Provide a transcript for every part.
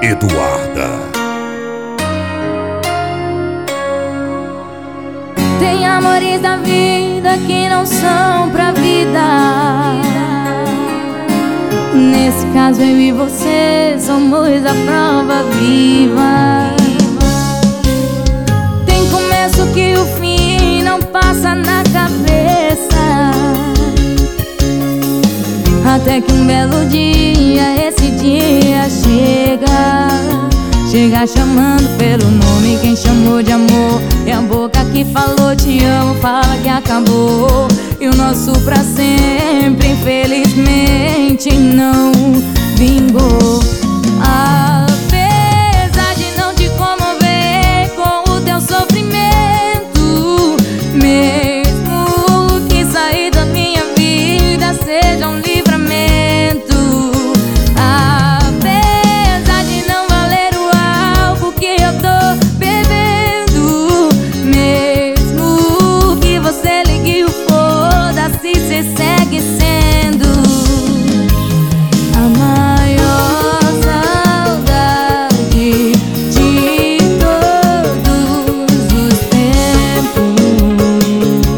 Eduarda. Tem amores da vida que não são pra vida. Nesse caso eu e você somos a prova viva. Tem começo que o fim não passa na cabeça, até que um belo dia, esse dia chega chamando pelo nome. Quem chamou de amor é a boca que falou te amo, fala que acabou. E o nosso pra sempre, infelizmente, não vingou. Apesar de não te comover com o teu sofrimento, mesmo que sair da minha vida seja um livramento, apesar de não valer o álcool que eu tô bebendo, mesmo que você ligue o foda-se, cê segue sendo a maior saudade de todos os tempos,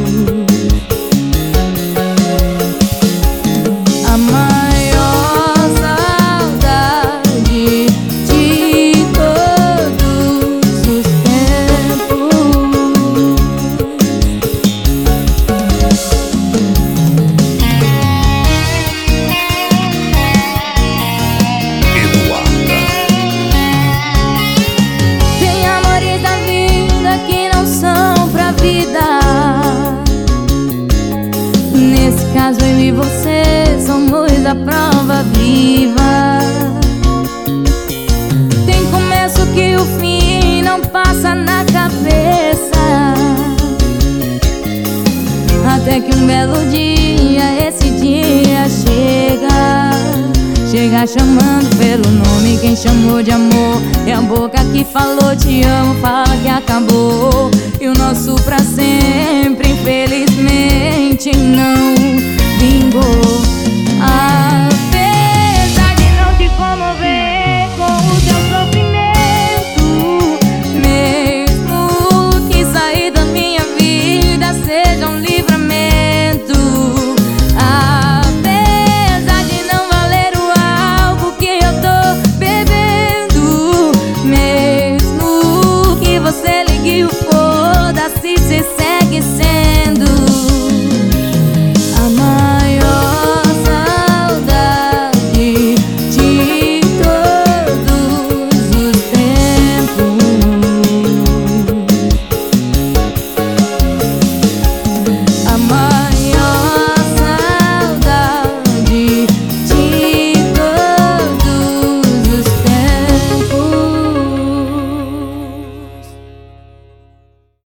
a maior saudade de todos os tempos. Eduarda. Tem amores da vida que não são pra vida. Nesse caso eu e você somos a prova viva. Tem começo que o fim não passa na cabeça, até que um belo dia, esse dia chega chamando pelo nome. Quem chamou de amor é a boca que falou te amo, fala que acabou. E o nosso pra sempre, infelizmente, não vingou.